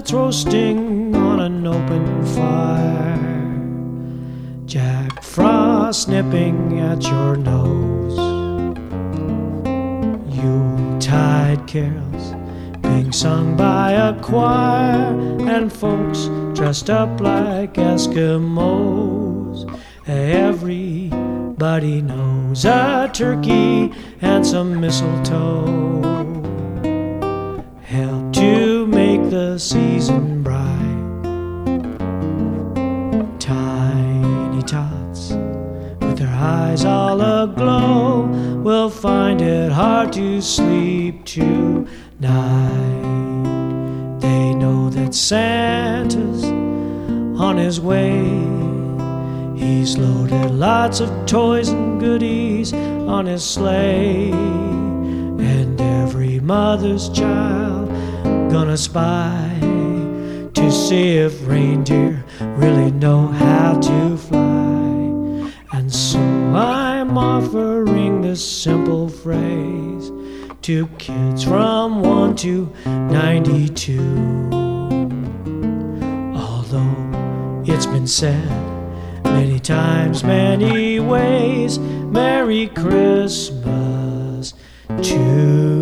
that's roasting on an open fire, Jack Frost nipping at your nose, Yuletide carols being sung by a choir, and folks dressed up like Eskimos. Everybody knows a turkey and some mistletoe help to make the season bright. Tiny tots with their eyes all aglow will find it hard to sleep tonight. They know that Santa's on his way. He's loaded lots of toys and goodies on his sleigh, and every mother's child gonna spy to see if reindeer really know how to fly. And so I'm offering this simple phrase to kids from 1 to 92. Although it's been said many times, many ways, Merry Christmas to